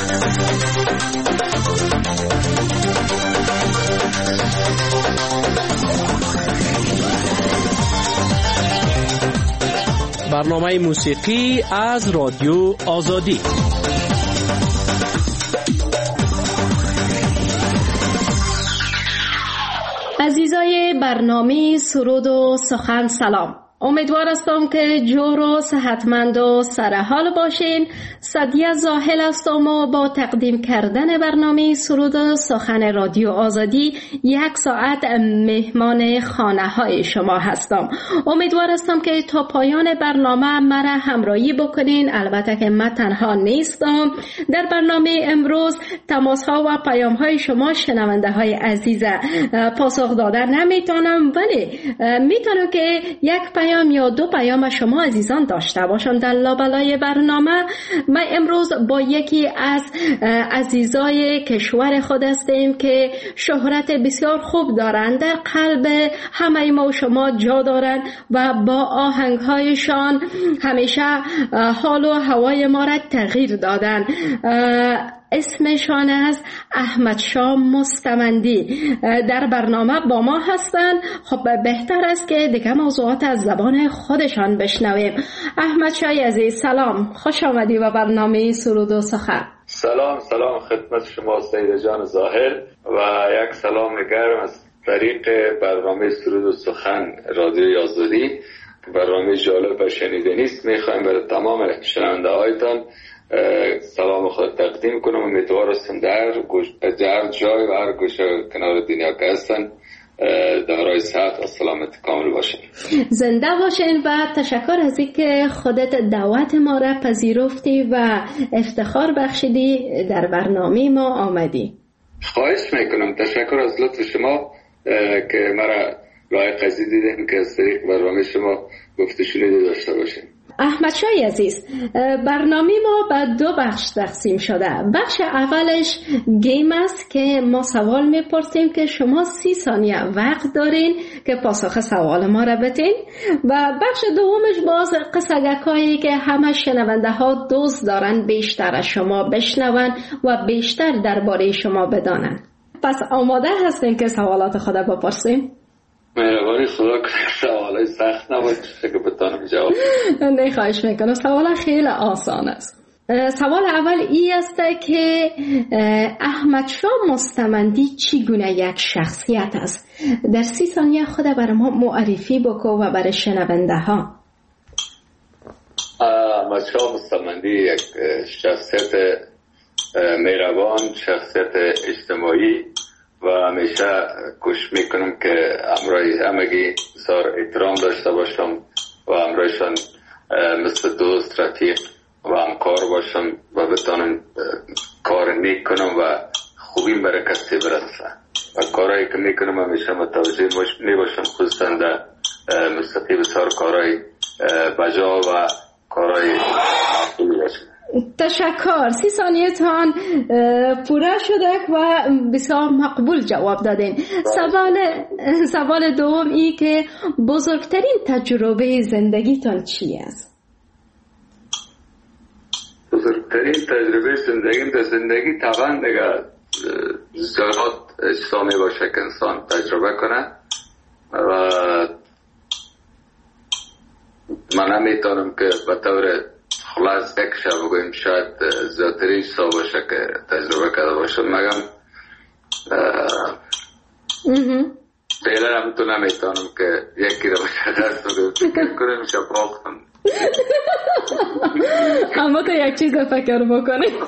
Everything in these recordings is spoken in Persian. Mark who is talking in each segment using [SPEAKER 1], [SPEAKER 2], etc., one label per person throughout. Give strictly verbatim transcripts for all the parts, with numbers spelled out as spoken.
[SPEAKER 1] برنامه موسیقی از رادیو آزادی.
[SPEAKER 2] عزیزای برنامه سرود و سخن سلام. امیدوار هستم که جور و صحتمند و سرحال باشین. سعدیه زاهل هستم و با تقدیم کردن برنامه سرود و سخن رادیو آزادی یک ساعت مهمان خانه های شما هستم. امیدوار هستم که تا پایان برنامه مرا همراهی بکنین. البته که من تنها نیستم. در برنامه امروز تماس ها و پیام های شما شنونده های عزیز پاسخ دادن نمیتونم، ولی میتونم که یک پیام یا دو پیام شما عزیزان داشته باشم در لابلای برنامه. ما امروز با یکی از عزیزای کشور خود هستیم که شهرت بسیار خوب دارند، در قلب همه ما و شما جا دارند و با آهنگهایشان همیشه حال و هوای ما را تغییر دادن. اسمشان از احمد شاه مستمندی در برنامه با ما هستند. خب بهتر است که دیگه موضوعات از زبان خودشان بشنویم. احمد شاه عزیز سلام، خوش آمدی به برنامه سرود و سخن.
[SPEAKER 3] سلام سلام خدمت شما سید جان ظاهر و یک سلام گرم از طریق برنامه سرود و سخن رادیو آزادی. برنامه جالب و شنیدنی است. میخوایم برای تمام شنونده هایتان سلام خود تقدیم کنم. امیدوار هستم در هر جای و هر گوشه کنار دنیا که هستن دارای صحت و سلامت کامل باشین.
[SPEAKER 2] زنده باشین و تشکر از اینکه خودت دعوت ما را پذیرفتی و افتخار بخشیدی در برنامه ما آمدی.
[SPEAKER 3] خواهش میکنم. تشکر از لطف شما که مرا لایق قضی دیدن که از طریق برنامه شما گفته شنیده داشته باشین.
[SPEAKER 2] احمد شاه عزیز، برنامه ما به دو بخش تقسیم شده. بخش اولش گیم است که ما سوال میپرسیم که شما سی ثانیه وقت دارین که پاسخ سوال ما را بدین، و بخش دومش باز قصگکایی که همه شنونده ها دوست دارن بیشتر از شما بشنون و بیشتر درباره شما بدانن. پس آماده هستین که سوالات خود بپرسیم؟
[SPEAKER 3] مهربانی خدا کنه سوالای سخت نباشه که بتانم جواب.
[SPEAKER 2] نه خواهش میکنم. سوال خیلی آسان است. سوال اول ای است که احمد شاه مستمندی چگونه یک شخصیت است؟ در سی ثانیه خود برای ما معرفی بکو و برای شنونده ها.
[SPEAKER 3] احمد شاه مستمندی یک شخصیت مهربان، شخصیت اجتماعی و همیشه کوشش میکنم که امرای همگی بسیار احترام داشته باشم و امرایشان مثل دوست، رفیق و همکار باشم و بتانم کار نیک کنم و خوبی برای کسی برسه و کارهایی که میکنم همیشه متوجه میباشم، خصوصا در موسیقی بسیار کارهای بجا و کارهای خوبی باشم.
[SPEAKER 2] تشکر. سی ثانیه تان پوره شده و بسیار مقبول جواب دادین. سوال سوال دوم ای که بزرگترین تجربه زندگیتان چی است؟
[SPEAKER 3] بزرگترین تجربه زندگیم در زندگی طبعا دیگه زیاد اجتماعی باشه که انسان تجربه کنه و من نمیتونم که به طور خلاص یک شب بگویم شاید زیادترین سا باشه که تجربه کرده باشم، مگم فعلا هم تو نمیتونم که یکی رو باشه دست بگویم فکر کنم شب باختم.
[SPEAKER 2] اما تو یک چیز فکر بکنیم.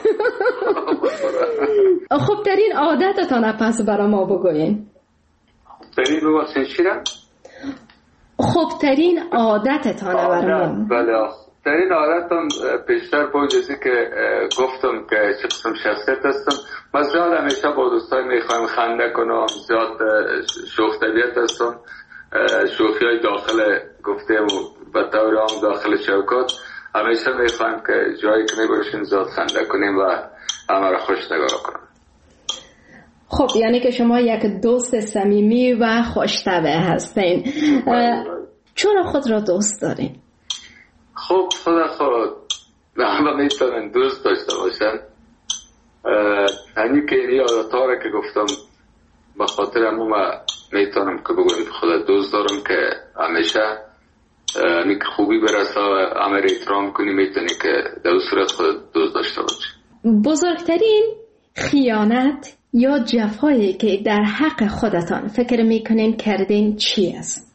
[SPEAKER 2] خوبترین عادتتان پس برای ما بگوین.
[SPEAKER 3] خوبترین ببخشین چی را؟
[SPEAKER 2] خوبترین عادتتان برای ما.
[SPEAKER 3] بله، خوبترین عادتم پیشتر پوجزی که گفتم که چه قسم شخصیت هستم. من زیاد همیشه با دوستای میخوایم خنده کنم، زیاد شوخ طبیعت هستم. شوخی های داخل گفتیم و طور عام داخل شوکات همیشه میخوایم که جایی که میباشیم زیاد خنده کنیم و همه را خوش نگاه کنیم.
[SPEAKER 2] خب یعنی که شما یک دوست صمیمی و خوش‌طبع هستین. چرا خود را دوست دارین؟
[SPEAKER 3] خب خدا خود همه میتونن دوست داشته باشن هنی که این یادتا را که گفتم به خاطر همون ما میتونم که بگویم خدا دوست دارم که همیشه همی که خوبی برسه و همه را احترام کنی، میتونی که در صورت خود دوست داشته باشی.
[SPEAKER 2] بزرگترین خیانت یا جفایی که در حق خودتان فکر میکنین کردین چی است؟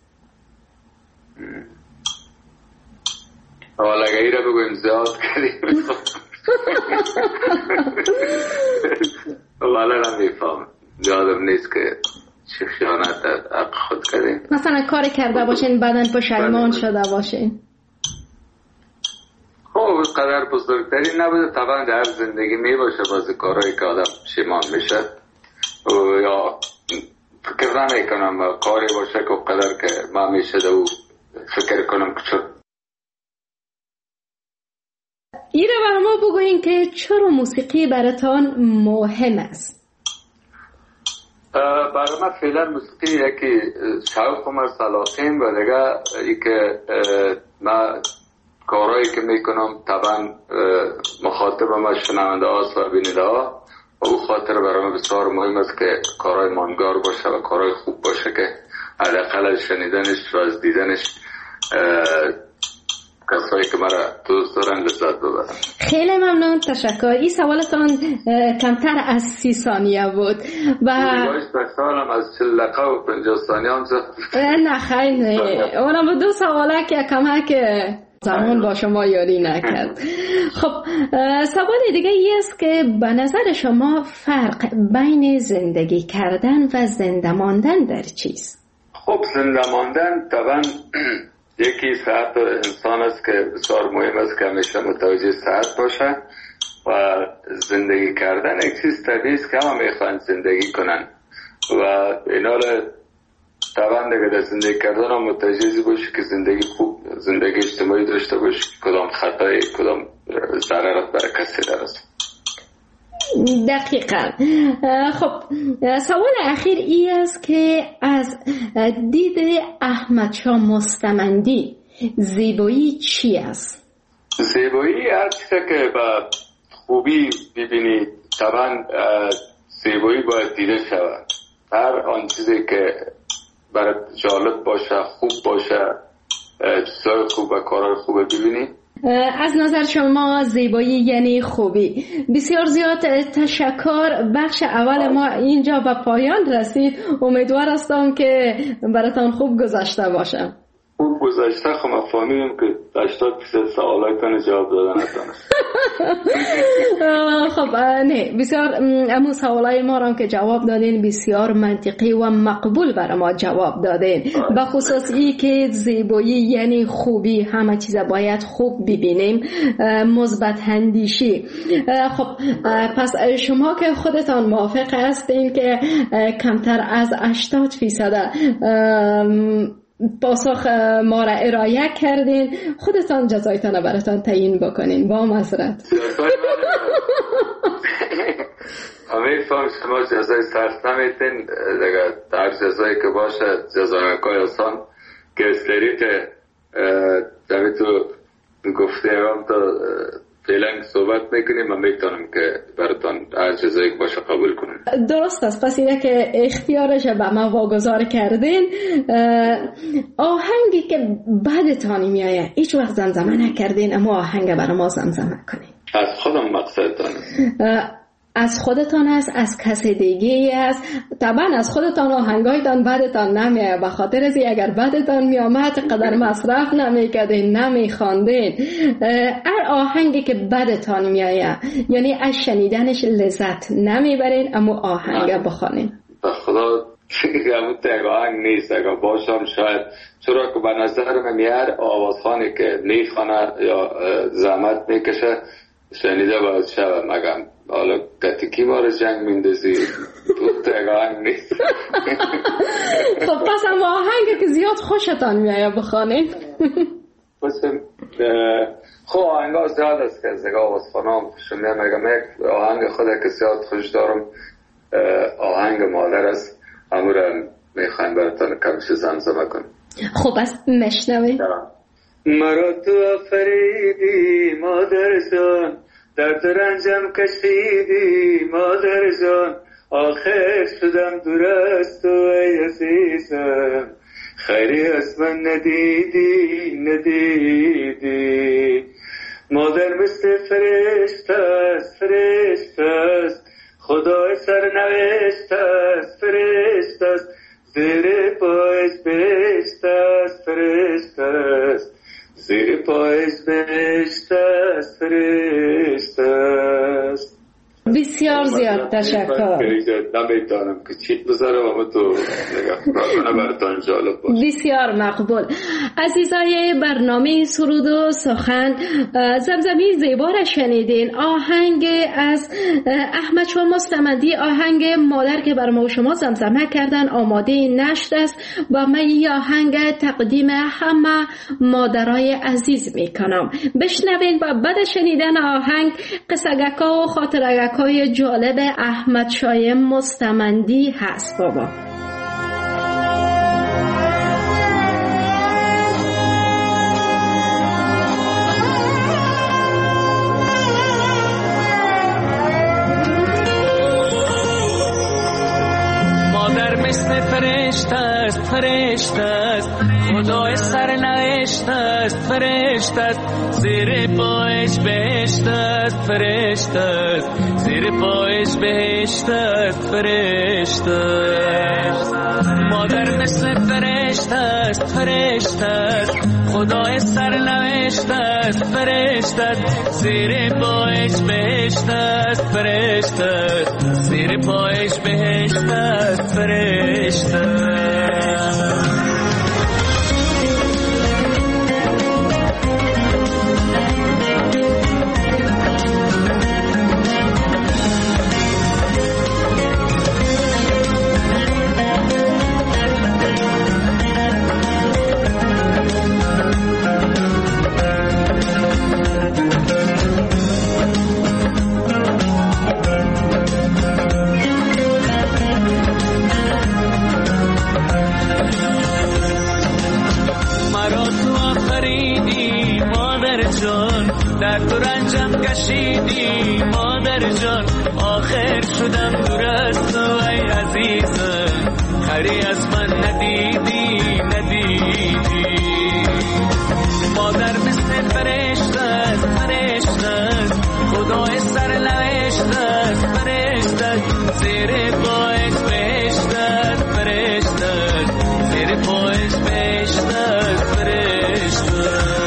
[SPEAKER 3] حالا اگه ای را بگویم زیاد کردیم والا را میفهم یادم نیست که چه خیانت در حق خود کردیم.
[SPEAKER 2] مثلا کاری کرده باشین بعدن پشیمان شده باشین.
[SPEAKER 3] خب قدر بزرگتری نبوده، طبعا در زندگی می باشه بازی کارهایی که آدم پشیمان میشه یا فکر نمی کنم کاری باشه که قدر که ما میشه دو فکر کنم که چون
[SPEAKER 2] ایره برای ما بگوین که چرا موسیقی براتان مهم است؟
[SPEAKER 3] برای من فعلا موسیقی یکی شوقم است، علاقه‌ام و دیگه ای که من کارهایی که میکنم طبعا مخاطب ما شنونده هاست و بیننده ها و او خاطر برای من بسیار مهم است که کارهای ماندگار باشه و کارهای خوب باشه که حداقل از شنیدنش و از دیدنش کسایی که مرا دوست دارن لذت ببرن.
[SPEAKER 2] خیلی ممنون، تشکر. این سوالتان کمتر از سی ثانیه بود و
[SPEAKER 3] باید سالم از چل دقیقه و پنجاه ثانیه هم زد.
[SPEAKER 2] نه خیلی اونم با دو سواله که کمک زمان با شما یاری نکرد. خب سوال دیگه ای است که به نظر شما فرق بین زندگی کردن و زنده ماندن در چیست؟
[SPEAKER 3] خب زنده ماندن طبعا یکی صحت انسان است که بسیار مهم است که همیشه متوجه صحت باشه و زندگی کردن یک چیز طبیعی است که همه میخوان زندگی کنن و این حال طبعا دیگه در زندگی کردن هم متوجه باشی که زندگی خوب زندگی اجتماعی داشته باشی، کدام خطای کدام ضررت برای کسی درست.
[SPEAKER 2] دقیقا. خب سوال اخیر ای است که از دید احمد شاه مستمندی زیبایی چی است؟
[SPEAKER 3] زیبایی هر چیزی که با خوبی ببینی طبعا زیبایی باید دیده شود. هر آن چیزی که برای جالب باشه، خوب باشه، چیزای خوب و کارهای خوب ببینی.
[SPEAKER 2] از نظر شما زیبایی یعنی خوبی. بسیار زیاد تشکر. بخش اول ما اینجا به پایان رسید. امیدوار هستم که براتان خوب گذشته باشه.
[SPEAKER 3] خوب گذشته خب ما فهمیدیم که هشتاد درصد سوالاتون جواب دادن نتونست.
[SPEAKER 2] خب نه بسیار امو سوالای ما را که جواب دادین بسیار منطقی و مقبول برای ما جواب دادین، به خصوص ای که زیبایی یعنی خوبی، همه چیز باید خوب ببینیم، مثبت اندیشی. خب پس شما که خودتان موافق هستین که کمتر از هشتاد فیصد پاسخ ما را ارائه کردین، خودتان جزایتان براتان تعیین بکنین با معذرت.
[SPEAKER 3] همه فهم شما جزای سخت نمیتین دیگه، در جزایی که باشه جزای که آسان که استریت دمی تو گفته هم تا فعلا صحبت میکنیم و میتونم که براتان هر جزایی که باشه قبول کنیم.
[SPEAKER 2] درست است. پس اینه که اختیارش به ما واگذار کردین. آهنگی که بعدتان میایه هیچ وقت زمزمه نکردین اما آهنگ برای ما زمزمه کنین.
[SPEAKER 3] از خودم مقصدتان
[SPEAKER 2] از خودتان است، از کسی دیگه است. طبعا از خودتان آهنگایتان بعدتان نمیایه، به خاطر از اگر بعدتان میامد قدر مصرف نمیکردین، نمیخواندین. هر آهنگی که بعدتان میایه یعنی از شنیدنش لذت نمیبرین اما آهنگ بخوانین.
[SPEAKER 3] به خدا همون تک آهنگ نیست، اگر باشم شاید چرا که به نظر من میار آوازخانی که نیخانه یا زحمت میکشه شنیده باید شود مگم حالا تتکی بار جنگ میندازی تو تگاه نیست.
[SPEAKER 2] خب پس هم آهنگ که زیاد خوشتان میایه بخوانید.
[SPEAKER 3] خب آهنگ ها زیاد است که از نگاه آوازخانه هم شمیه مگم یک آهنگ خود که زیاد خوش دارم آهنگ مادر است، امورم میخوایم براتان کمش زمزمه کنم.
[SPEAKER 2] خب از مشنوی.
[SPEAKER 3] مرا تو افریدی مادر جان، درد و رنجم کشیدی مادر جان، آخر شدم دور از تو ای عزیزم، خیری از من ندیدی ندیدی. مادر مثل فرشته است فرشته است، خدای سرنوشت است فرشته است، زیر پایش بهشت است فرشته است، زیر پایش بهشت است فرشته است.
[SPEAKER 2] بسیار زیاد تشکر.
[SPEAKER 3] نمیدانم که چی بذارم اما تو نگاه براتون جالب باشه.
[SPEAKER 2] بسیار مقبول. عزیزای برنامه سرود و سخن، زمزمه زیبا را شنیدین. آهنگ از احمد شاه مستمندی، آهنگ مادر که بر ما شما زمزمه کردن آماده نشت است و من این آهنگ تقدیم همه مادرای عزیز میکنم. بشنوین و بعد شنیدن آهنگ قصگکا و خاطرگکا های جالب احمد شاه مستمندی هست. بابا
[SPEAKER 4] مادر مثل فرشته است فرشته است، خدای سرنوشت است فرشته است، زیر پایش بهشت است فرشته است، زیر پایش بهشت است فرشته است. مادر مثل فرشته است فرشته است، خدای سرنوشت است فرشته است، زیر پایش بهشت است فرشته است، زیر پایش بهشت است فرشته است. در تو رنجم کشیدی مادر جان، آخر شدم دور از تو ای عزیزم، خیری از من ندیدی ندیدی. مادر مثل فرشته است فرشته است، خدای سرنوشت است فرشته است، زیر پایش بهشت است فرشته است، زیر پایش بهشت است فرشته است.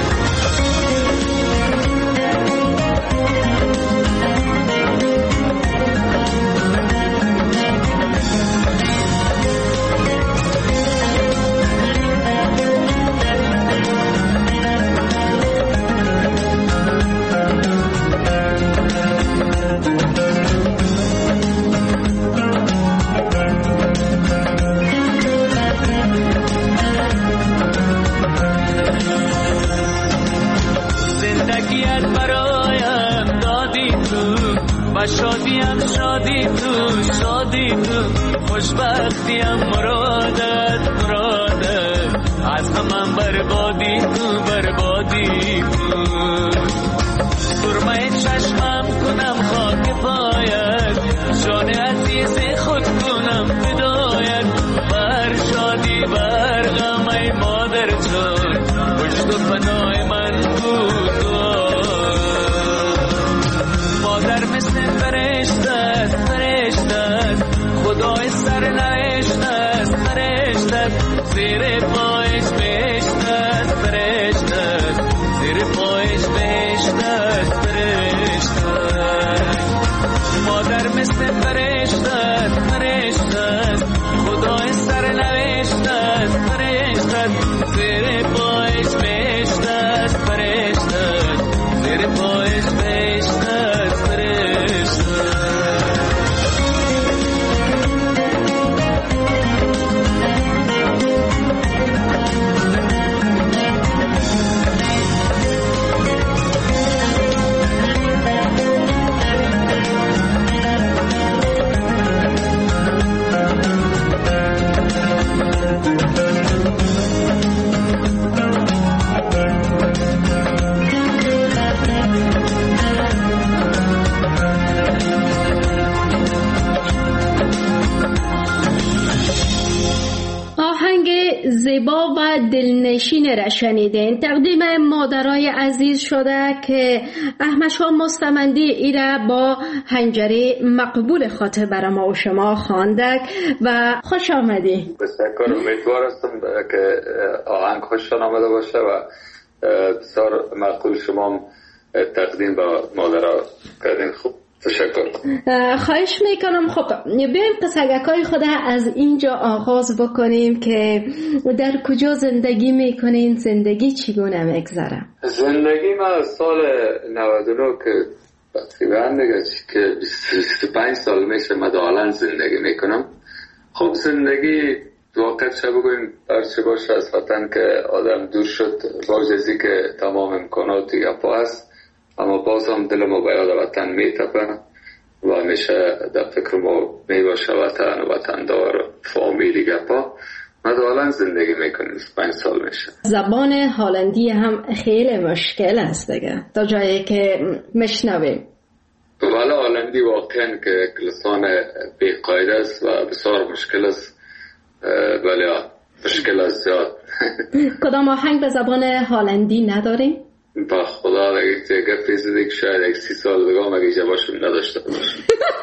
[SPEAKER 4] شادیم شادی تو شادی تو، خوشبختیم مرادت مرادت، از همم بربادی تو بربادی تو. سرمه چشمم کنم خاک پایت، جان عزیز خود کنم فدایت، بر شادی بر غم ای مادر جان، پشت و پناه من بود. مادر مثل فرشته است فرشته است، خدای سرنوشت است فرشته است، زیر پایش بهشت است فرشته است، زیر پایش بهشت است فرشته است.
[SPEAKER 2] زیبا و دلنشین را شنیدین. تقدیم مادرای عزیز شده که احمد شاه مستمندی ایره با هنجره مقبول خاطر برای ما و شما خواندک و خوش آمدی.
[SPEAKER 3] بسیار امیدوار هستم که آهنگ خوشتان آمده باشه و بسیار مقبول شما تقدیم با مادرها کردین. خوب، تشکر.
[SPEAKER 2] خواهش میکنم. خب بیایم قصگکای خود از اینجا آغاز بکنیم که در کجا زندگی میکنین، زندگی چگونه میگذره؟
[SPEAKER 3] زندگی ما سال نود و نه که تقریبا دیگه که بیست و پنج سال میشه مدالن زندگی میکنم. خب زندگی واقعا چه بگویم هرچه باشه از وطن که آدم دور شد با جزی که تمام امکاناتی گپا هست، اما باز هم دل ما به یاد وطن میتپه و همیشه در فکر ما میباشه وطن و وطندار و فامیلی گپا. مدالن زندگی میکنیم، پنج سال میشه.
[SPEAKER 2] زبان هلندی هم خیلی مشکل است دیگه تا جایی که مشنویم.
[SPEAKER 3] ولی هلندی واقعا که لسان بی‌قاعده است و بسیار مشکل است. ولی مشکل است زیاد.
[SPEAKER 2] کدام آهنگ به زبان هلندی نداریم؟
[SPEAKER 3] با خدا دیگه دیگه پیزده که شاید یک سی سال دیگه هم اگه جوابشون نداشته باشم.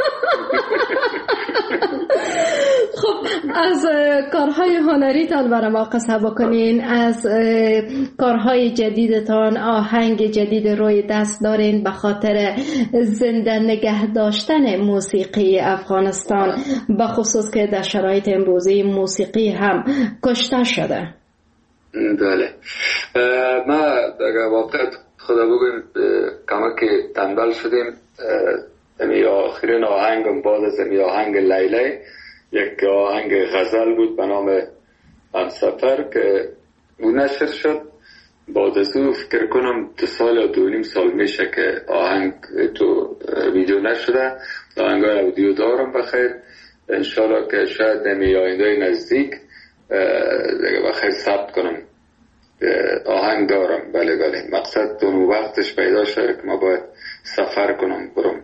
[SPEAKER 2] خب از کارهای هنریتان برای ما قصه بکنین. از کارهای جدیدتان آهنگ جدید روی دست دارین به خاطر زنده نگه داشتن موسیقی افغانستان، به خصوص که در شرایط امروزی موسیقی هم کشته شده.
[SPEAKER 3] بله، ما در واقع خدا بگویم کمک تنبل شدیم. امی آخرین آهنگم بعد از امی آهنگ لیلی یک آهنگ غزل بود به نام همسفر که او نشر شد. بعد از او فکر کنم دو سال یا دو نیم سال میشه که آهنگ تو ویدیو نشده. آهنگای اودیو دارم بخیر، انشالله که شاید امی آینده نزدیک دیگه بخیر ثبت کنم. آهنگ دارم. بله بله، مقصد دون وقتش پیدا شده که ما باید سفر کنم برم.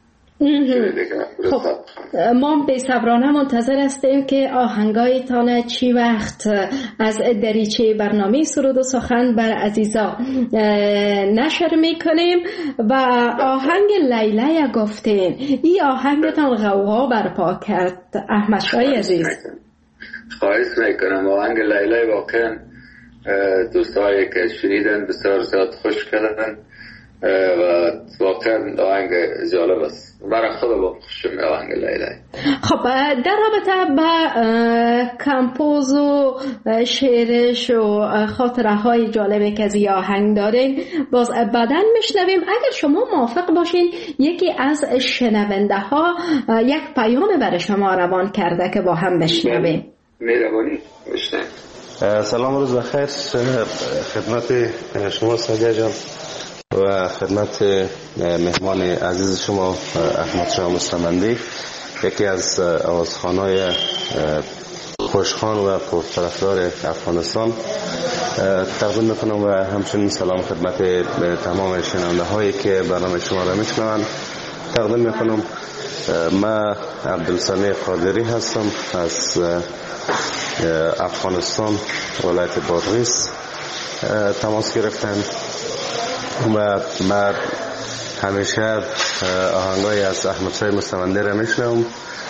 [SPEAKER 2] خب ما به صبرانه منتظر هستیم که آهنگایتان چی وقت از دریچه برنامه سرود و سخن بر عزیزا نشر میکنیم. و آهنگ لیلی گفتین، این آهنگتان غوغا برپا کرد احمد شاه عزیز.
[SPEAKER 3] خواهش میکنم. آهنگ لیلی واقعا دوستایی که شنیدن بسیار زیاد خوش کردن و واقعا آهنگ جالب است. برای خود با خوشم آهنگ لیلی.
[SPEAKER 2] خب در رابطه با کمپوز و شعرش و خاطره های جالبی که از این آهنگ دارین باز بعداً میشنویم. اگر شما موافق باشین یکی از شنونده ها یک پیام برای شما روان کرده که با هم بشنویم.
[SPEAKER 3] مهربانی بشنویم.
[SPEAKER 5] سلام، روز بخیر خدمت شما سعدیه جان و خدمت مهمان عزیز شما احمد شاه مستمندی، یکی از آوازخوان‌های خوشخوان و پرطرفدار افغانستان تقدیم میکنم و همچنین سلام خدمت تمام شنونده هایی که برنامه شما را میشنوند تقدیم میکنم. من عبدالسمیع قادری هستم از افغانستان، ولایت بادغیس تماس گرفتم و من همیشه آهنگای از احمد شاه مستمندی را میشنوم.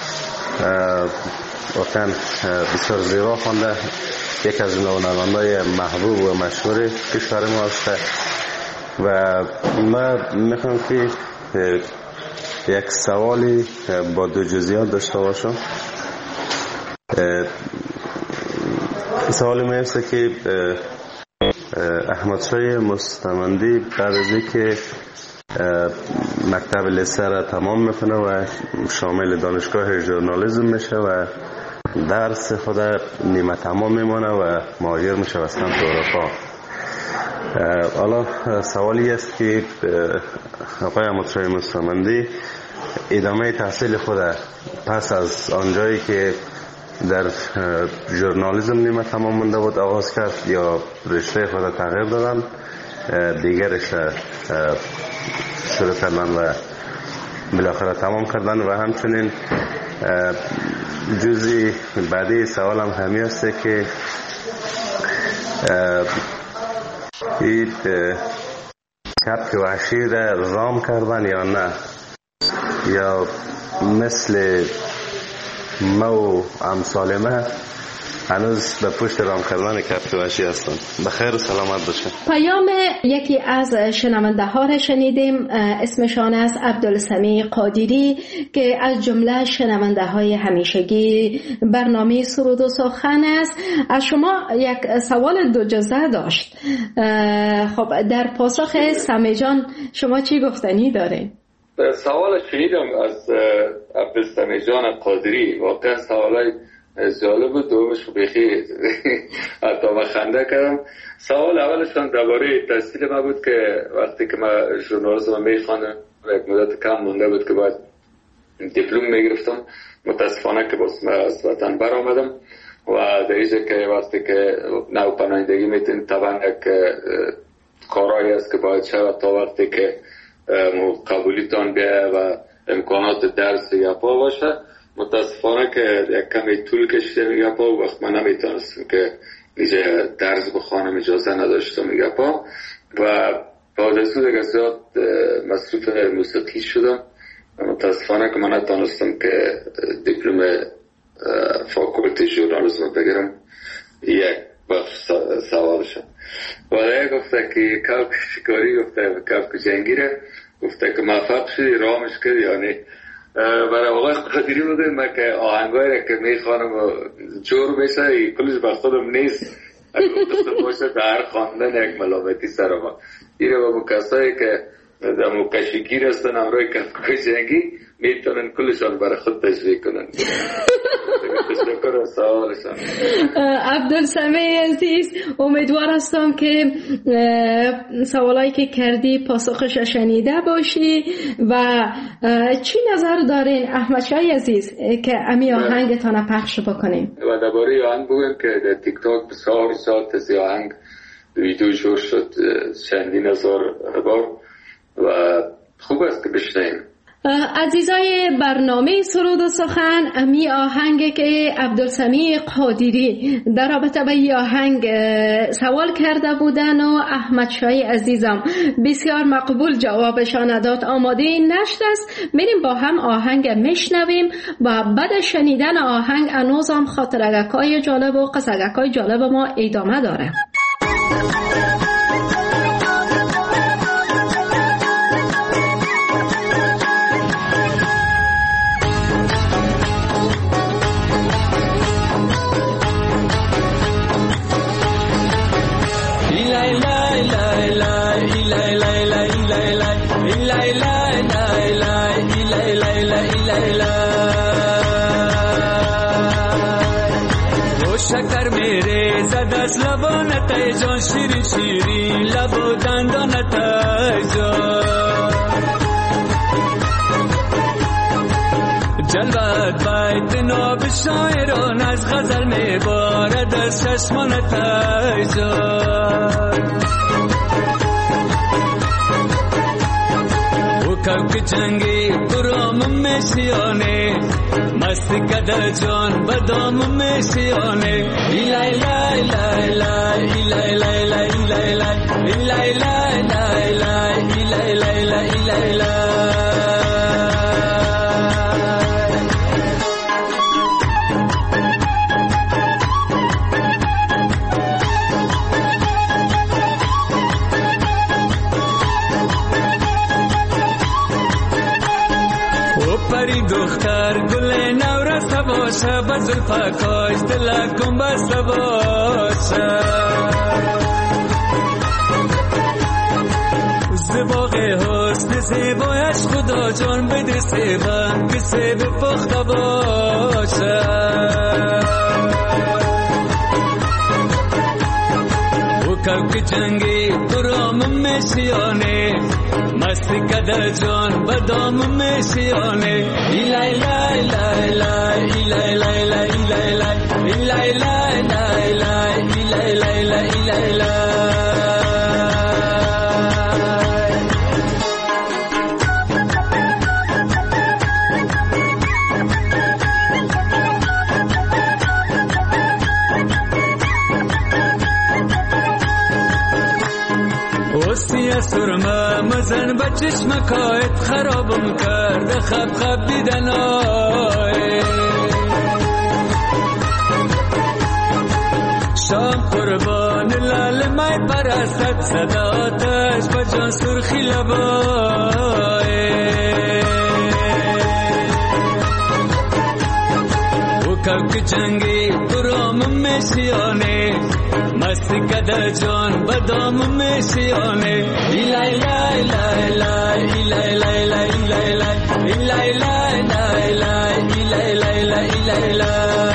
[SPEAKER 5] واقعا بسیار زیبا خوانده، یک از نواننده‌های محبوب و مشهور کشور ما است و من میخوام که یک سوالی با دو جزئیات داشته باشم. سوالی میفته که احمد شاه مستمندی بعد از اینکه مکتب لیسه را تمام میکنه و شامل دانشگاه ژورنالیسم میشه و درس خود نیمه تمام میمانه و مهاجر میشه به سمت اروپا. حالا سوالی است که آقای احمد شاه مستمندی ادامه تحصیل خود پس از آنجایی که در ژورنالیسم نیمه تمام مونده بود آغاز کرد یا رشته خود تغییر دادن دیگر رشته شروع کردن و بالاخره تمام کردن؟ و همچنین جزئی بعدی سوالم همی است که این کبک وحشی را رام کردن یا نه، یا مثل ما و امثال ما هنوز به پشت رام کردن کبک وحشی هستن. بخیر و سلامت باشن.
[SPEAKER 2] پیام یکی از شنونده ها را شنیدیم، اسمشان است عبدالسمیع قادری که از جمله شنونده های همیشگی برنامه سرود و سخن است. از شما یک سوال دو جزء داشت. خب در پاسخ سمی جان شما چی گفتنی دارین؟
[SPEAKER 3] سوال شنیدم از عبدالسمیع جان قادری، واقعا سوالای جالب و دومش بخیر حتی من خنده کردم. سوال اولشان درباره تحصیل ما بود که وقتی که من ژورنالیسم میخوانم یک مدت کم مونده بود که باید دیپلم میگرفتم، متاسفانه که باز من از وطن برآمدم و در اینجا که وقتی که نو پناهندگی میتونید طبعا یک کارایی است که باید شود تا وقتی که قبولیتان بیه و امکانات درس یا پا باشه. متاسفانه که یک کمی طول کشیده میگه پا، وقت من نمیتونستم که اینجا درس بخوانم، اجازه نداشتم میگه پا و بعد از اون دیگه زیاد مصروف موسیقی شدم. متاسفانه که من نتونستم که دیپلم فاکولتی ژورنالیسم بگیرم. یک بخش سوالشم و دیگه گفته که کبک شکاری، گفته کبک جنگیره، گفته که موفق شدی رامش کردی یا نه. برای آقای قادری بوده من که آهنگایی را که میخوانم و جور میشه کلش بر خودم نیست، اگه گفتم باشه در خواندن یک ملامتی سر ما ایره با مکسایی که در مکشگیر هستن امروی کفکای جنگی میتونن کلشان برای خود تشریح کنن. تشکر از سوالشان.
[SPEAKER 2] عبدالسمیع عزیز، امیدوار هستم که سوالایی که کردی پاسخش شنیده باشی و چی نظر دارین احمد شای عزیز که امی آهنگتان پخش بکنیم؟
[SPEAKER 3] و درباره آهنگ بگم که در تیک تاک بسیار بسیار تازه آهنگ ویدیو جور شد چندین هزار بار و خوب است که بشنیم.
[SPEAKER 2] عزیزای برنامه سرود و سخن، امی آهنگ که عبدالسمیع قادری در رابطه با این آهنگ سوال کرده بودن و احمد شای عزیزم بسیار مقبول جوابشان داد. آماده نشد است، میریم با هم آهنگ میشنویم و بعد شنیدن آهنگ انوزم خاطرگکای جالب و قصگکای جالب ما ادامه داره.
[SPEAKER 4] شکر میره زد از لبانت ای جان، شیرین شیرین لب و دندانت ای جان، جلوت باید ناب شاعران از غزل میبارد از چشمانت ای جان. کبک جنگی برام میشیانه، مستی کدر جان بدام میشیانه. ایلا ایلا ایلا ایلا ایلا ایلا ایلا ایلا ایلا ایلا ایلا ایلا ایلا ایلا ایلا دختر گل نورست باشه، بزل پاکاش دلکم بست باشه. زباق حسن زیبایش خدا جان بده سیبم که سیب پخته باشه. و کبک جنگی برام میشیانه، مستی کدر جان بدام میشیانه. ایلا ایلا ایلا ایلا ایلا ایلا ایلا ایلا ایلا ایلا ایلا ایلا ایلا ایلا ایلا سرمه مزن به چشمکایت خرابم کرده خب خب دیدنای شام قربان لال مای پرستت صداتش با جان سرخی لبای و کبک جنگی برام میشیانه مستی کده جان بدام میشیانه ایلای لای لای لای ایلای لای لای ایلای لای ایلای لای لای لای ایلای لای لای ایلای لای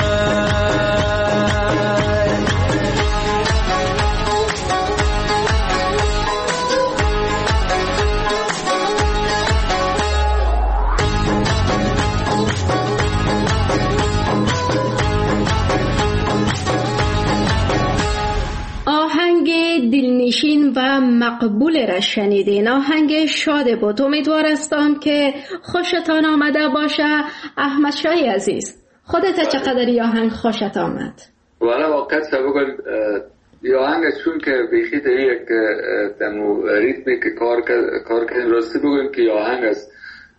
[SPEAKER 2] دلنشین و مقبول را شنیدین. آهنگ شاد بود. امیدوار هستم که خوشتان آمده باشه. احمد شای عزیز خودت چقدر این آهنگ خوشت آمد؟
[SPEAKER 3] والا واقعا سبقل این آهنگ چون که بیخی در یک دمو ریتمی که کار کار کنیم راستی بگویم که آهنگ از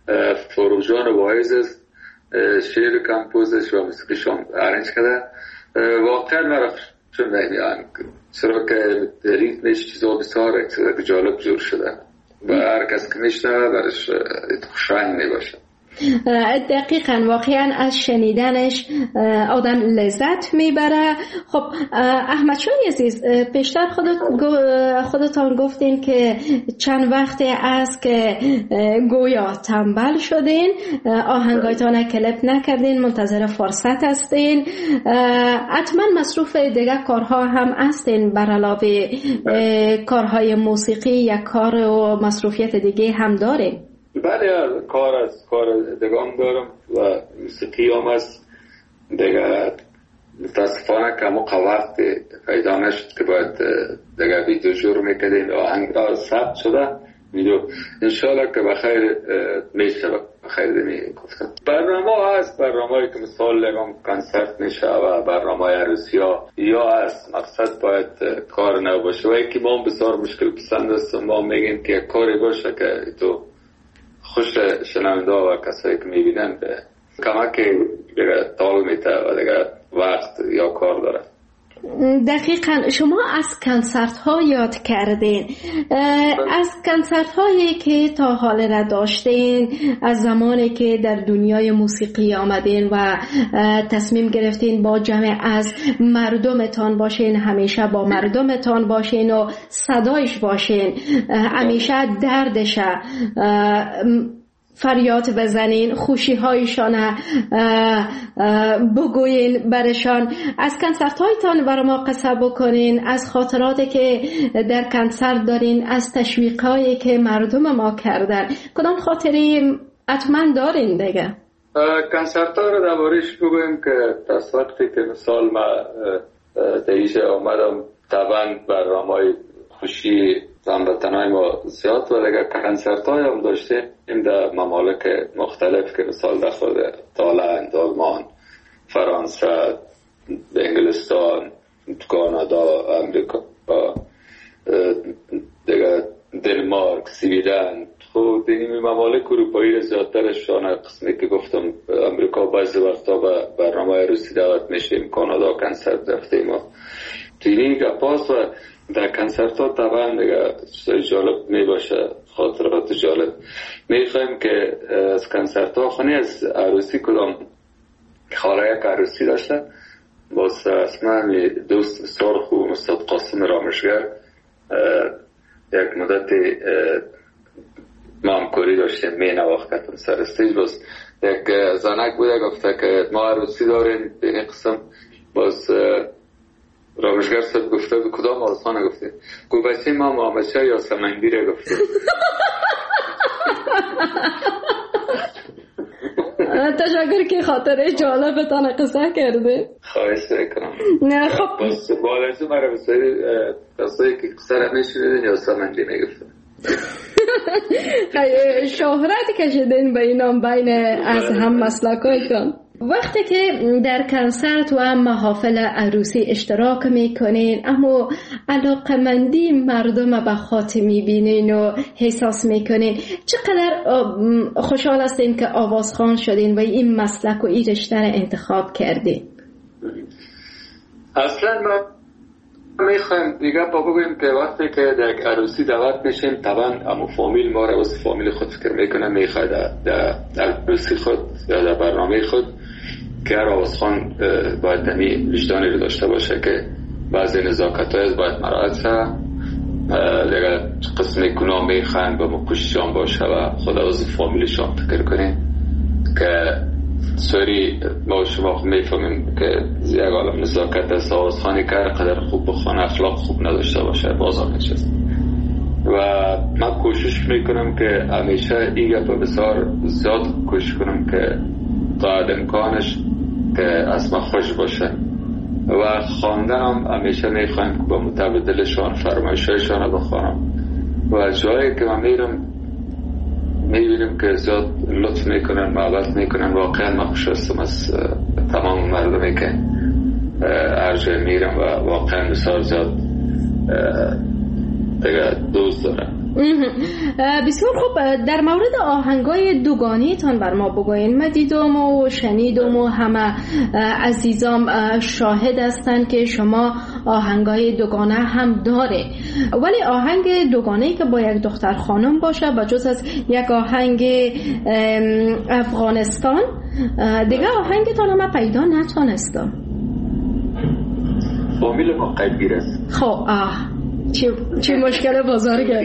[SPEAKER 3] فروجان واعظ است، شعر کمپوزش و موسیقیش هم ارنج کرده. واقعا مرا چون این آهنگ چرا که ریتمش چیزا بسیار جالب جور شده و هر کس که میشنوه برش خوشایند میباشه.
[SPEAKER 2] دقیقاً واقعاً از شنیدنش آدم لذت میبره. خب احمد شای عزیز پیشتر خودت خودتان گفتین که چند وقتی است که گویا تنبل شدین، آهنگایتان کلیپ نکردین، منتظر فرصت هستین، حتما مصروف دیگه کارها هم هستین بر علاوه کارهای موسیقی یا کار و مصروفیت دیگه هم دارین؟
[SPEAKER 3] بله کار از کار دگام دارم و موسیقی هم هست دیگه. متاسفانه که موقع وقت پیدا نشد که باید دیگه ویدیو جور میکردیم. آهنگ ها ثبت شده ویدیو انشالله که بخیر میشه بخیر دمی گفتم. برنامه هست، برنامه هایی که مثال لگم کنسرت میشه و برنامه عروسی ها یا هست. مقصد باید کار نو باشه و یکی ما بسیار مشکل پسند است. ما میگیم که کاری باشه که تو خوش شنونده و کسایی که میبینن به کمک دیگه تال میته و دیگه وقت یا کار داره.
[SPEAKER 2] دقیقاً شما از کنسرت ها یاد کردین. از کنسرت هایی که تا حال را داشتین، از زمانی که در دنیای موسیقی آمدین و تصمیم گرفتین با جمع از مردمتان باشین، همیشه با مردمتان باشین و صدایش باشین، همیشه دردش فریاد بزنین، خوشی هایشان بگوین برشان. از کنسرت هایتان برای ما قصه بکنین، از خاطراتی که در کنسرت دارین، از تشویق هایی که مردم ما کردن. کدام خاطری حتما دارین دیگه؟
[SPEAKER 3] کنسرت ها رو دربارش بگویم که تا وقتی که مثال ما دیش آمدم طبعا برنامه‌های خوشی هموطنای ما زیاد و دیگه کنسرت های هم داشته این در ممالک مختلف که مثال در خود هلند، آلمان، فرانسه، انگلستان، کانادا، امریکا، دیگه دنمارک، سویدن. خود این ممالک اروپایی زیادترشان قسمی که گفتم امریکا بعضی وقتا به برنامه عروسی دعوت میشیم، کانادا کنسرت رفتیم ما تینی گپاس و در کنسرت ها طبعا دیگه جالب می باشه، خاطرات جالب. می خواهیم که از کنسرت ها خونی از عروسی کدام خاله یک عروسی داشته باز اسمه دوست سرخ و مستد قاسم رامشگر یک مدت ما همکاری داشتیم می نواختم سر استیج. باز یک زنک بوده گفته که ما عروسی داریم به این قسم. باز رامشگر صد گفته به کدام آرسانه گفته گو بچه ما محمد شاه یا سمنگیره گفته.
[SPEAKER 2] تشکر که خاطر جالبتان قصه کرده.
[SPEAKER 3] خواهش میکنم.
[SPEAKER 2] نه خب
[SPEAKER 3] بس بالایشو مرا بسیاری قصه که قصه را میشنیدین یا سمنگی میگفته.
[SPEAKER 2] شهرت کشیدین به اینام بین از هم مسلکایتان. وقتی که در کنسرت و محافل عروسی اشتراک میکنین، اما علاقمندی مردم به خاطر میبینین و احساس میکنین، چقدر خوشحال هستین که آوازخوان شدین و این مسلک و این رشته را انتخاب کردین؟
[SPEAKER 3] اصلا ما میخوایم دیگه با بگویم که وقتی که در عروسی دعوت میشیم، طبعا امو فامیل ما را واسه فامیل خود فکر میکنه، میخواد در عروسی خود یا در برنامه خود که هر آوازخوان باید دمی وجدانی رو داشته باشه که بعضی نزاکت های باید مراعات شه، دیگه قسمی گناه میخوایم با مکششان باشه و خود از فامیلشان فکر کنیم که سوری ما شما میفهمیم که یک عالم نزاکت است. آوازخوانی که قدر خوب بخوانه اخلاق خوب نداشته باشه بازار نشست. و من کوشش میکنم که همیشه این گپ بسیار زیاد کوشش کنم که تا امکانش که از من خوش باشه و خواندنم همیشه میخوایم که با مطابق دلشان فرمایشایشان رو بخوانم و جایی که من میرم میبینیم که زیاد لطف میکنن، محبت میکنن. واقعا من خوش هستم از تمام مردمی که هر جای میرم و واقعا بسیار زیاد دیگه دوست دارم.
[SPEAKER 2] بسیار خوب. در مورد آهنگای دوگانی تان بر ما بگوین. من دیدم و شنیدم و همه عزیزام شاهد هستند که شما آهنگای دوگانه هم داره، ولی آهنگ دوگانه‌ای که با یک دختر خانم باشه با جز از یک آهنگ افغانستان دیگه آهنگتان هم پیدا نتونستم.
[SPEAKER 3] فامیل ما قدیر است.
[SPEAKER 2] خب آه چی, چی مشکل بزرگه.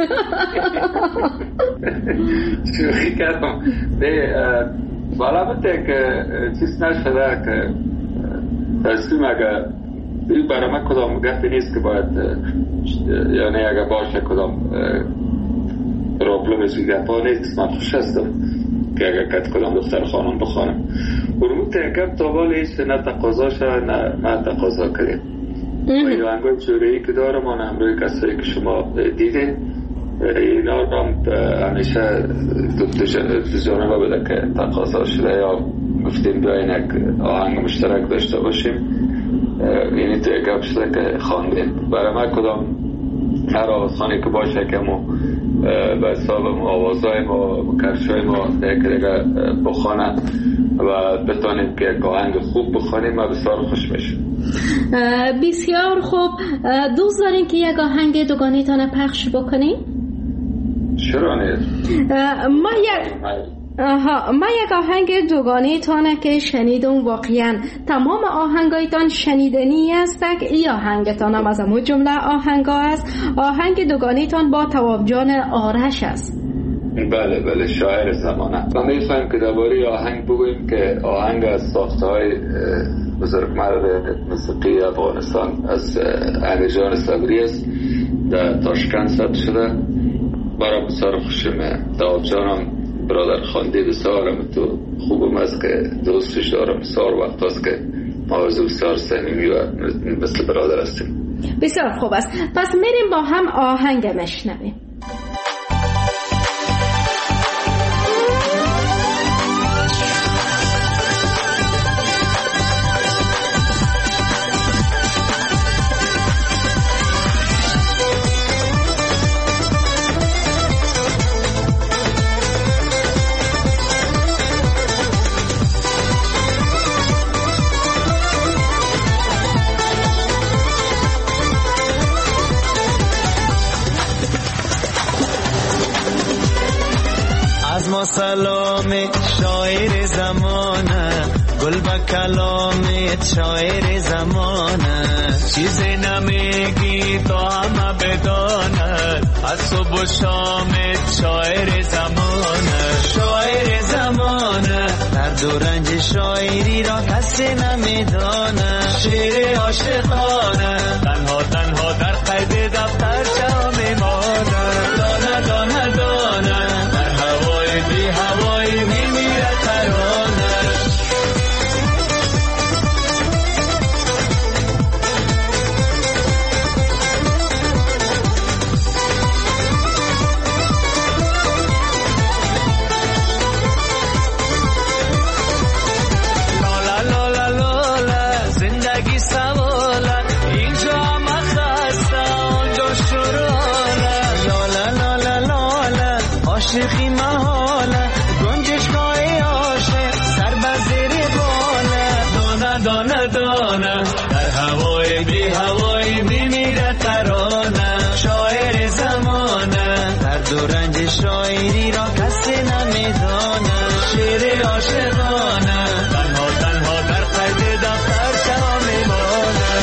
[SPEAKER 3] شوخی کردم. بالا بته که چیز نشده که تصمیم اگر این برای من کدام گفتی نیست که باید یعنی اگر باشه کدام پرابلم از این گفت ها نیست. من خوش هستم که اگر کت کدام دختر خانم بخوانم برمون تنکم تا بالا ایست نه تقاضا شد نه من تقاضا کردیم. و این آهنگای جوره‌ای که دارم آن همروی کسایی که شما دیدین اینا رو همیشه دو جانبه بده که تقاضا شده یا گفتیم بیاین یک آهنگ مشترک داشته باشیم. یعنی تو یک گپ شده که خواندیم برای من کدام هر آوازخوانی که باشه که ما به حساب آوازهای ما کرشای ما دیگه دیگه بخوانن و بتانیم که یک آهنگ خوب بخوانیم و بسیار خوش میشیم.
[SPEAKER 2] بسیار خوب. دوست دارین که یک آهنگ دوگانه تانه پخش بکنیم؟
[SPEAKER 3] چرا نیست؟
[SPEAKER 2] ما یک آها ما یک آهنگ دوگانه تانه که شنیدم واقعا تمام آهنگایتان شنیدنی است که ای آهنگتان هم از همون جمله آهنگا است. آهنگ دوگانه تان با تواب جان آرش است.
[SPEAKER 3] بله بله شاعر زمانه. ما میفهمیم که درباره آهنگ بگوییم که آهنگ از ساخته های بزرگمرد موسیقی افغانستان از علی جان صبری است، در تاشکند ثبت شده. برای بسیار خوشمه. تواب جانم برادر خانده بسیارم تو خوبم است که دوستش دارم. بسیار وقت است که موضوع بسیار صمیمی و مثل برادر هستیم.
[SPEAKER 2] بسیار خوب است. پس میریم با هم آهنگ مشنویم.
[SPEAKER 4] ما سلام شاعر زمانه گل با کلامت شاعر زمانه چیزی نمیگی تا همه بدانه از صبح و شامت شاعر زمانه شاعر زمانه درد و رنج شاعری را کسی نمیدانه شعر عاشقانه تنها تنها در قید دفتر چه میمانه دانه دانه دانه بی هوای میمیره ترانه شعر عاشقانه تنها تنها در قید دفتر چه میمانه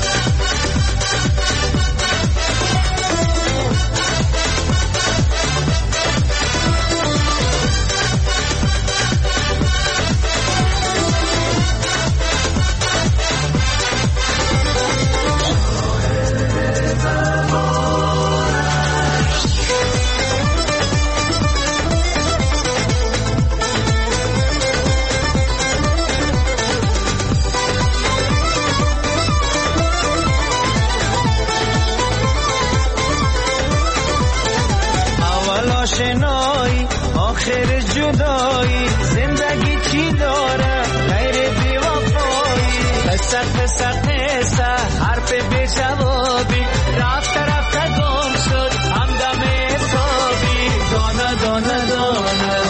[SPEAKER 4] آشنایی آخر جدایی زندگی چی داره غیر بی‌وفایی قصه قصه قصه حرف بی جوابی رفت رفت گم شد همدم حسابی دانه دانه دانه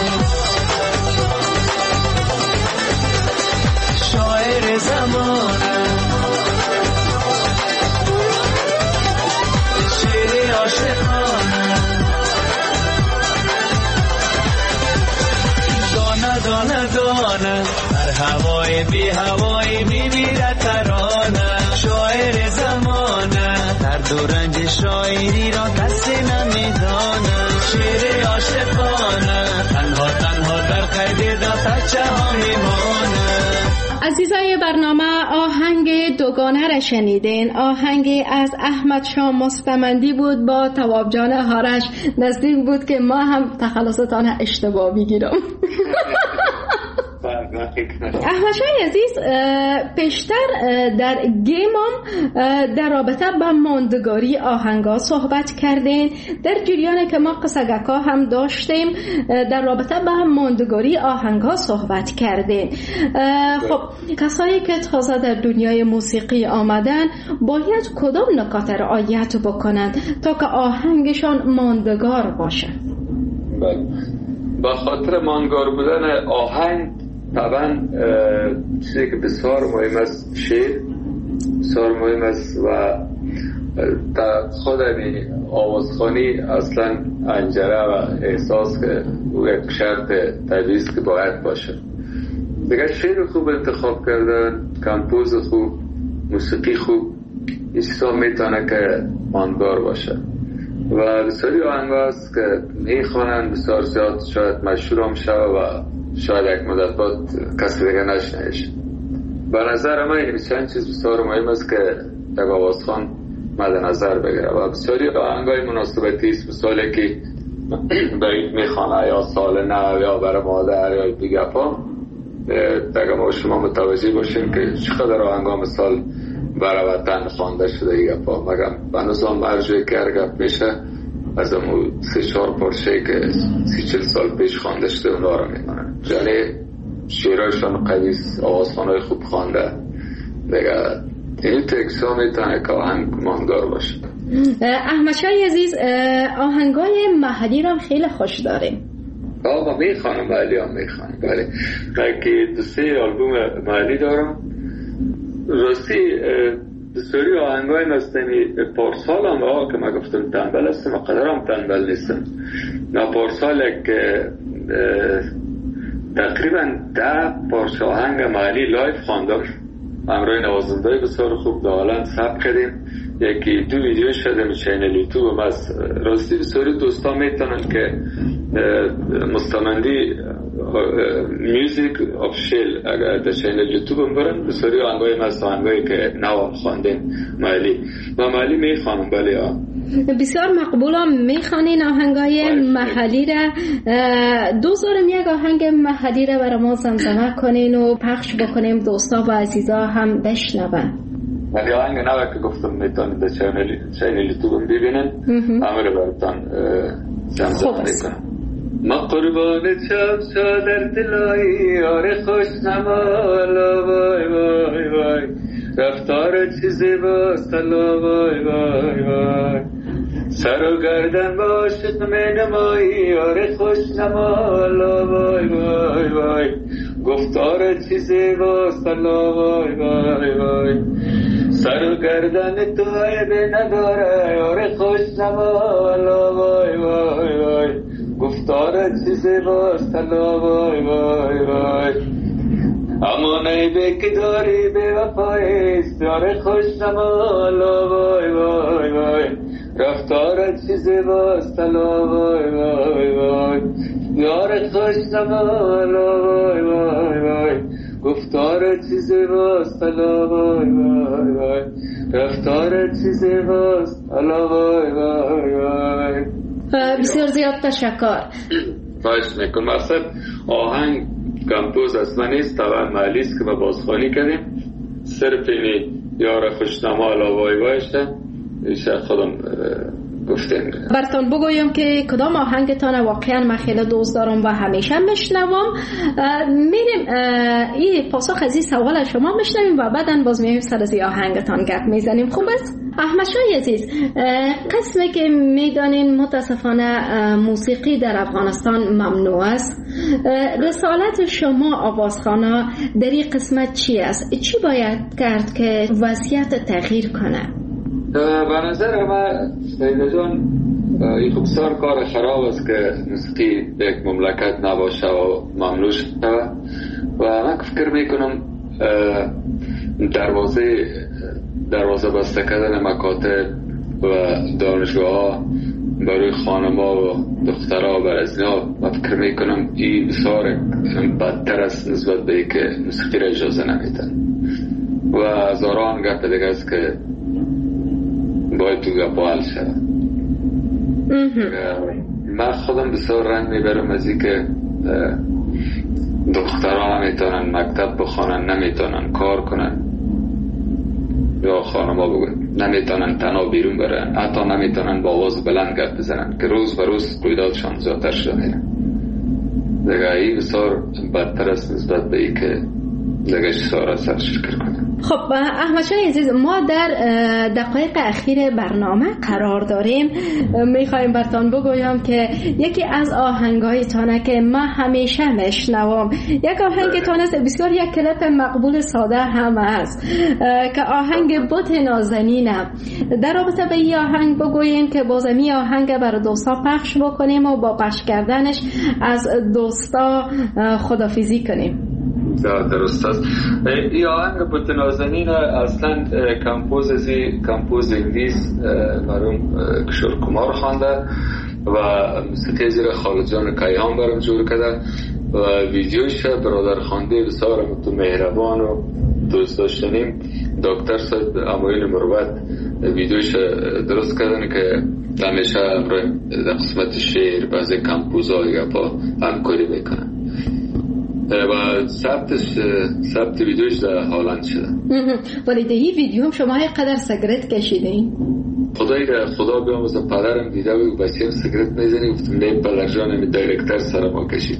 [SPEAKER 4] شاعر زمانه شعر عاشقانه دانه دانه در هوای بی هوای میمیره ترانه شاعر زمانه در دورنج شاعری را کسی نمیدانه شعر عاشقانه تنها تنها در قید دفتر چه ها میمانه.
[SPEAKER 2] عزیزای برنامه آهنگ دوگانه را شنیدین. آهنگی از احمد شاه مستمندی بود با تواب جان هارش. نزدیک بود که ما هم تخلصتان اشتباه بگیرم. احمد شاه عزیز پیشتر در گیمم در رابطه با ماندگاری آهنگا صحبت کردین. در جریان که ما قصگکا هم داشتیم در رابطه با ماندگاری آهنگا صحبت کردین. خب کسایی که تازه در دنیای موسیقی آمدن باید کدام نکات رعایت بکنند تا که آهنگشان ماندگار باشه؟
[SPEAKER 3] با خاطر ماندگار بودن آهنگ طبعا چیزی که بسیار مهم است شعر بسیار مهم است و در خود آوازخوانی اصلا انجره و احساس که او یک شرط طبیعی است که باید باشه. دیگه شعر خوب انتخاب کردن، کمپوز خوب، موسیقی خوب، این چیزا میتونه که ماندگار باشه و بسیاری آهنگ هست که میخوانند بسیار زیاد شاید مشهور هم شد و شاید یک مدت بعد کسی دیگه نشنیدش. به نظر من این چند چیز بسیار مهم است که یک آوازخوان مد نظر بگیره و بسیاری آهنگای مناسبتی است، مثالی که برید میخوانه یا سال نو یا برای مادر یا دیگه پا دیگه ما شما متوجه باشیم که چقدر آهنگا مثال برای وطن خوانده شده دیگه پا مگم بنظام مرجوی که ارگب میشه از امو سی چار پارچه که سی چل سال پیش خوانده شده اونا رو میمانه. یعنی شیرایشان قویس، آوازخوانهای خوب خوانده دیگه این تکسا میتونه که آهنگ ماندگار باشه.
[SPEAKER 2] احمد شاه عزیز آهنگای محلی رو خیلی خوش داریم.
[SPEAKER 3] آقا میخوانم محلی هم میخوانم بله که دو سه آلبوم محلی دارم. راستی بسیاری آهنگای نستمی پارسال هم آقا که ما گفتم تنبل هستم و قدر هم تنبل نیستم. نا پارسال که تقریبا ده پارچه آهنگ محلی لایف خواندم همراه نوازنده بسیار خوب دالان ثبت کردیم. یکی دو ویدیو شده چینل یوتیوب از راستی بسیاری دوستا میتونن که مستمندی میوزیک آفیشیل اگر در چینل یوتیوب هم برن بسیاری آهنگای مثل آهنگایی که نوام خواندیم محلی و محلی میخوانم بله ها
[SPEAKER 2] بسیار مقبولم میخوانین آهنگای محلی را. دوست دارم یک آهنگ محلی را برای ما زمزمه کنین و پخش بکنیم دوستا و عزیزا هم بشنون.
[SPEAKER 3] ولی آهنگ نوه که گفتم میتونید در چینل یوتیوب ببینن همه رو براتان زمزمه میکنم. ما قربان چمشا در دلایی آره خوش نمالا وای وای وای رفتار چیزی باست الله وای وای وای سر و گردن با عاشق می نمایی آره خوش نمالا وای وای وای گفتار چیزی باست الله وای وای وای سر و گردن تو عیب نداره آره خوش نمالا وای وای وای گفتارت چی زیباست الا وای وای وای اما نیبه که داری به وفایست یار خوش نمالا وای وای وای رفتارت چی زیباست الا وای وای وای یار خوش نمالا وای وای وای گفتارت چی زیباست الا وای وای وای رفتارت چی زیباست الا وای وای وای.
[SPEAKER 2] بسیار زیاد تشکر.
[SPEAKER 3] باش میکنم. مقصد آهنگ کمپوز اصلا نیست، طبعا محلی است که ما بازخوانی کردیم، صرف اینی یار خوشنما الا وای وایشه ایشه خودم گفتیم.
[SPEAKER 2] براتون بگویم که کدام آهنگتان واقعا من خیلی دوست دارم و همیشه میشنوم. میریم این پاسخ از این سوال شما میشنویم و بعدا باز میایم سر از این آهنگتان گپ میزنیم. خوب است؟ احمد شاه عزیز، قسمی که میدانین متاسفانه موسیقی در افغانستان ممنوع است، رسالت شما آوازخوانا در این قسمت چی است؟ چی باید کرد که وضعیت تغییر کنه؟
[SPEAKER 3] به نظر من سیده جان این بسیار کار خراب است که موسیقی به یک مملکت نباشه و ممنوع شده و من فکر میکنم دروازه دروازه بسته کردن مکاتب و دانشگاه ها برای خانما و دخترها و برزنها من فکر میکنم این بسیار بدتر است نسبت به که موسیقی را اجازه نمیدن و هزاران گپ دیگه است که باید تو گپا حل شد. من خودم بسیار رنج میبرم از این که دخترها نمیتونن مکتب بخوانن، نمیتونن کار کنن یا خانما بگن نمیتونن تنها بیرون برن، حتی نمیتونن با آواز بلند گپ بزنن که روز به روز رویدادشان زیادتر شده میره. دیگه این بسیار بدتر است نسبت به این که دیگه سارا سرش فکر کنن.
[SPEAKER 2] خب احمد شاه عزیز، ما در دقایق اخیر برنامه قرار داریم. میخوایم براتون بگویم که یکی از آهنگایتانه که من همیشه میشنوم، یک آهنگتان است بسیار یک کلیپ مقبول ساده هم است که آهنگ بت نازنینم. در رابطه به این آهنگ بگویم که بازمی آهنگ برای دوستا پخش بکنیم و با پخش کردنش از دوستا خدافیزی کنیم.
[SPEAKER 3] درست است. این آهنگ بت نازنین اصلا کمپوز ازی کمپوز انگلیس مرحوم کشور کمار خوانده و موسیقی زیر خالد جان کیهان برام جور کرده و ویدیوش برادر خوانده بسیار تو مهربان و دوست داشتنیم دکتر صاحب امایل مروت ویدیوش درست کردن که همیشه در قسمت شعر بعضی کمپوزهای با همکاری میکنن و ثبتش ثبت ویدیوش در هالند شده.
[SPEAKER 2] ولی در این ویدیو هم شما قدر سیگرت کشیدین؟
[SPEAKER 3] خدای را خدا بیاموزه پدرم دیده و بچه‌م سیگرت میزنی گفتم نه پدر جانم دایرکتر سر ما کشید.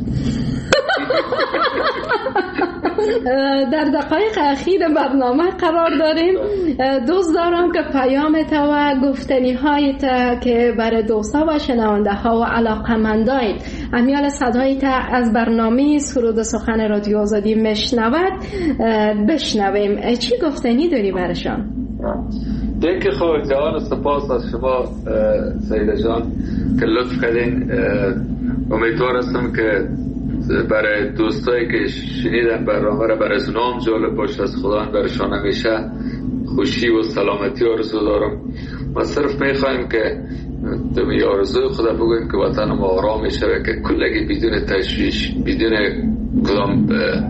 [SPEAKER 2] در دقایق اخیر برنامه قرار داریم. دوست دارم که پیامت و گفتنی هایت که برای دوستا و شنونده ها و علاقمندای امیال صدایت از برنامه سرود و سخن رادیو آزادی میشنود بشنویم. چی گفتنی داری برشان؟
[SPEAKER 3] دیگه خود جوان سپاس از شما سیده جان که لطف کردین. امیدوار هستم که برای دوستایی که شنیدن برنامه را برای اونام جالب باشه، از خدا برشان همیشه خوشی و سلامتی آرزو دارم. ما صرف میخوایم که دمی آرزوی خدا بگویم که وطن ما آرام میشه که کلگی بدون تشویش بدون کدام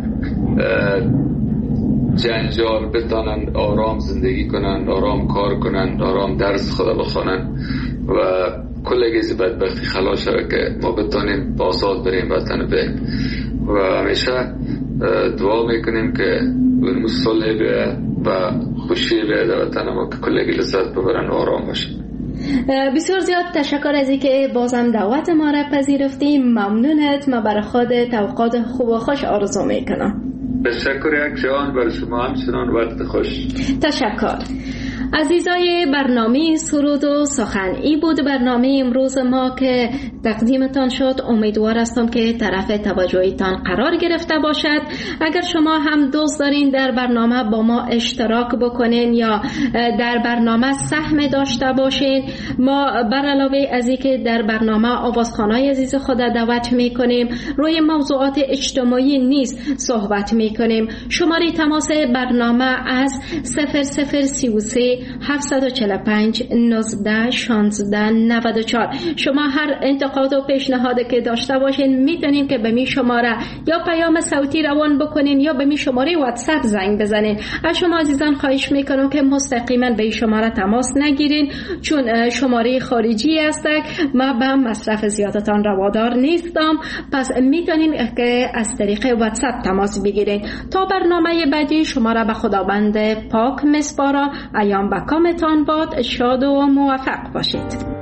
[SPEAKER 3] جنجال بتانن آرام زندگی کنن، آرام کار کنن، آرام درس خدا بخونن و کلگی زی بدبختی خلاص شده که ما بتانیم بازاد بریم وطن به و همیشه دعا میکنیم که اون صلح به و خوشی به در وطن ما که کلگی لذت ببرن و آرام باشن.
[SPEAKER 2] بسیار زیاد تشکر از اینکه بازم دعوت ما را پذیرفتی. ممنونت. ما برای خودت اوقات خوب و خوش آرزو میکنم.
[SPEAKER 3] تشکر یک جان برای شما همچنان وقت خوش.
[SPEAKER 2] تشکر. عزیزای برنامه سرود و سخن، ای بود برنامه امروز ما که تقدیمتان شد. امیدوار هستم که طرف توجهتان قرار گرفته باشد. اگر شما هم دوست دارین در برنامه با ما اشتراک بکنین یا در برنامه سهم داشته باشین، ما بر علاوه از اینکه در برنامه آوازخوانای عزیز خود دعوت میکنیم، روی موضوعات اجتماعی نیز صحبت میکنیم. شماره تماس برنامه از صفر صفر سی و سه هفتصد و چهل و پنج نوزده شانزده نود و چهار. شما هر انتقاد و پیشنهادی که داشته باشین میتونین که به می شماره یا پیام صوتی روان بکنین یا به می شماره واتساپ زنگ بزنین. از شما عزیزان خواهش میکنم که مستقیما به این شماره تماس نگیرین، چون شماره خارجی است. ما به مصرف زیادتان روادار نیستم، پس میتونین که از طریق واتساپ تماس بگیرین. تا برنامه بعدی شما را به خداوند پاک میسپارم. ایام به کامتان باد. شاد و موفق باشید.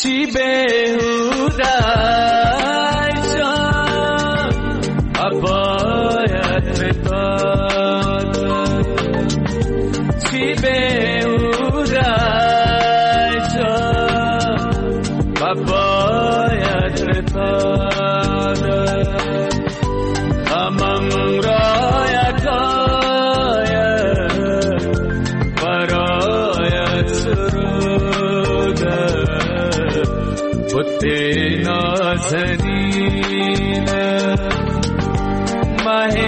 [SPEAKER 4] چی بهوده شد باید بپاد چی بهوده شد باید بپاد همم را یکایت برایت سروده بت نازنینه ماه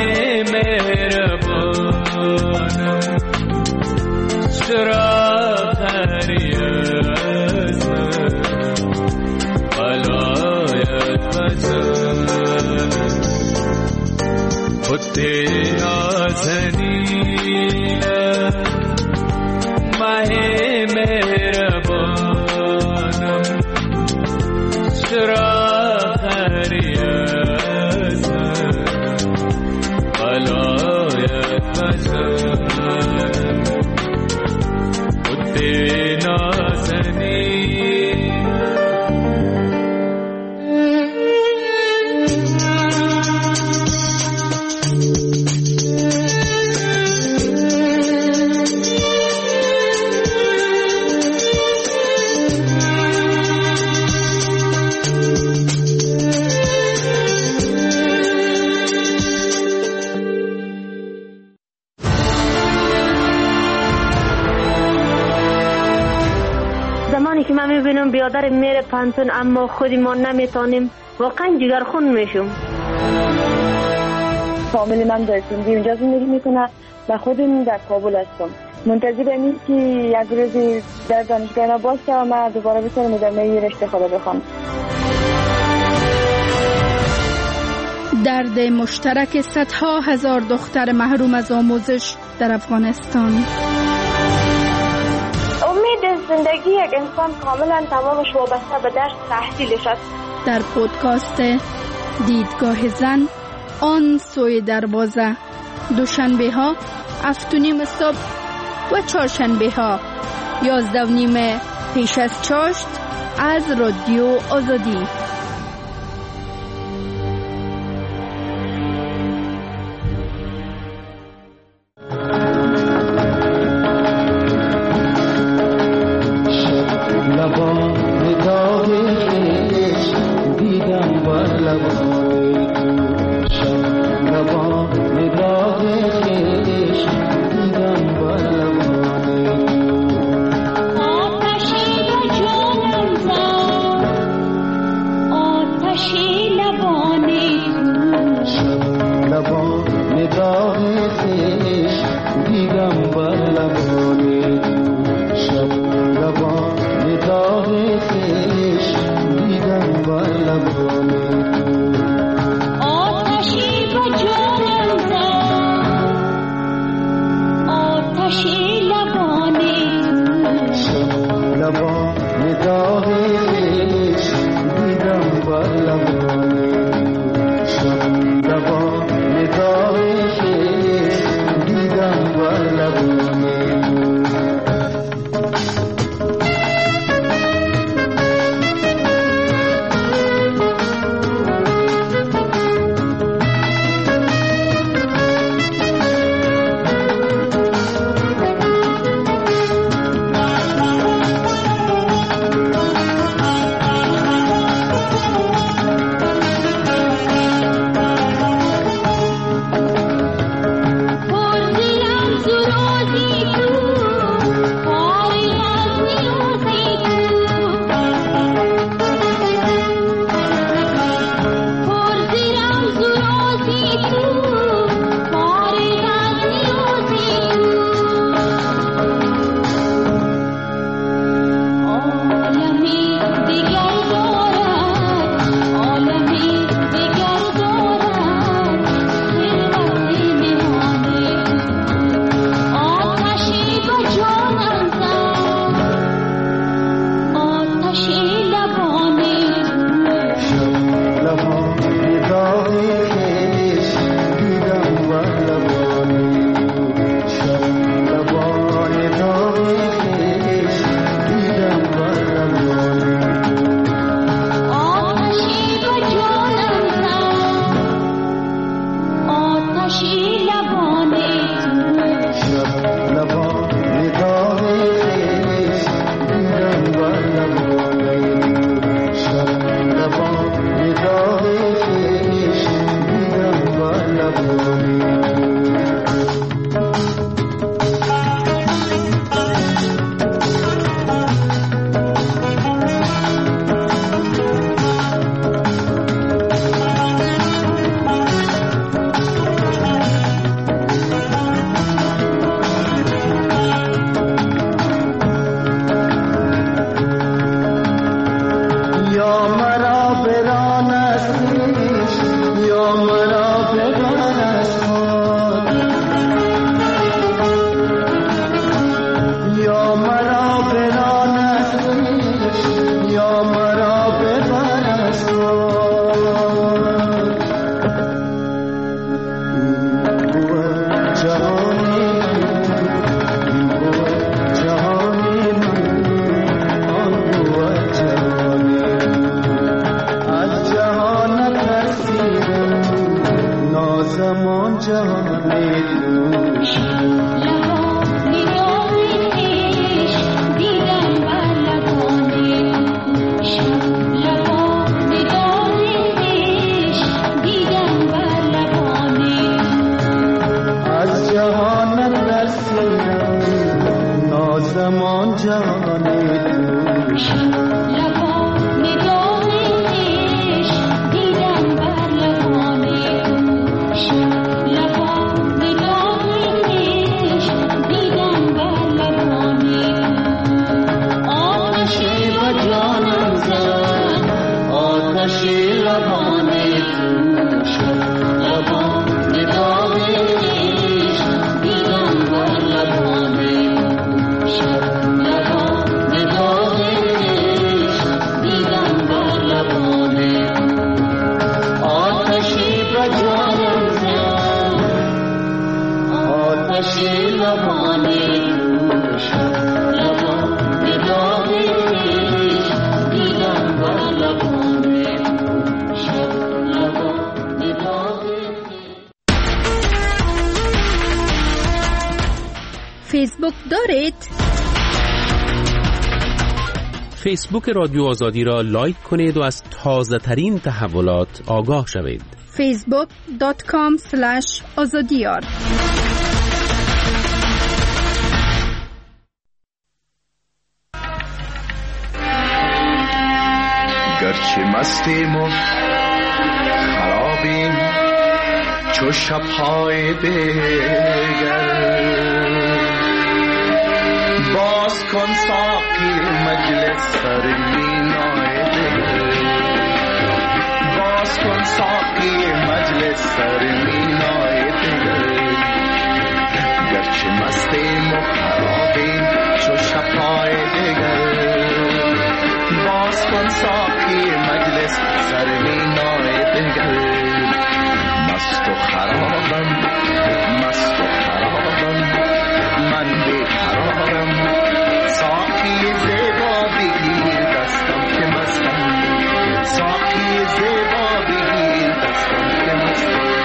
[SPEAKER 4] مهربانم چرا خریت بلایت بزن بت نازنینه ماه مهربانم چرا خریت بلایت بزن بت نازنینه
[SPEAKER 6] زمانی که من میبینم بیادر میره پانتون اما خودی ما نمیتونیم واقعا جگرخون میشم.
[SPEAKER 7] فامیلی من در سندی اونجا زندگی میکنه و خودم در کابل هستم. منتظر اینم که یک روزی در دانشگاه باشه و من دوباره بتونم ادامه رشته خود بخوام.
[SPEAKER 8] درد مشترک صدها هزار دختر محروم از آموزش در افغانستان.
[SPEAKER 7] امید زندگی یک انسان کاملا تمامش وابسته به درس تحصیلش است.
[SPEAKER 8] در پودکاست دیدگاه زن آن سوی دروازه، دوشنبه ها هفت و نیم صبح و چهارشنبه ها یازده و نیم پیش از چاشت از رادیو آزادی. فیسبوک دارید؟
[SPEAKER 1] فیسبوک رادیو آزادی را لایک کنید و از تازه ترین تحولات آگاه شوید.
[SPEAKER 8] فیسبوک دات کام اسلش آزادیار.
[SPEAKER 9] گرچه مستیم و خرابیم چو شب‌های دگر، باز کن ساقی مجلس سر مینای دگر، باز کن ساقی مجلس سر مینای دگر. گرچه مستیم و خرابیم چو شب‌های دگر، باز کن ساقی مجلس سر مینای دگر. مست و خرابم مست و خرابم من بی قرارم، ساقی زیبا بگیر دستم که مستم، ساقی زیبا بگیر دستم که مستم.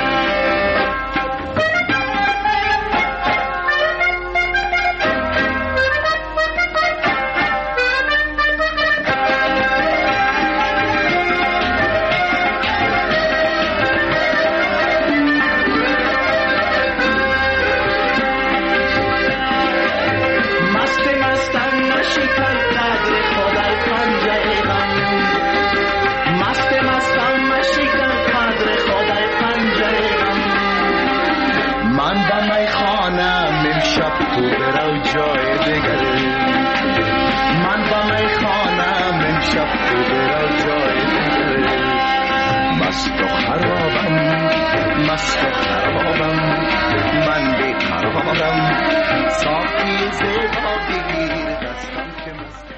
[SPEAKER 9] تو برو جای دیگر، من با میخانم امشب تو برو جای دیگر. مست و خرابم مست و خرابم من بی قرارم، ساقی زیبا بگیر دستم که مست.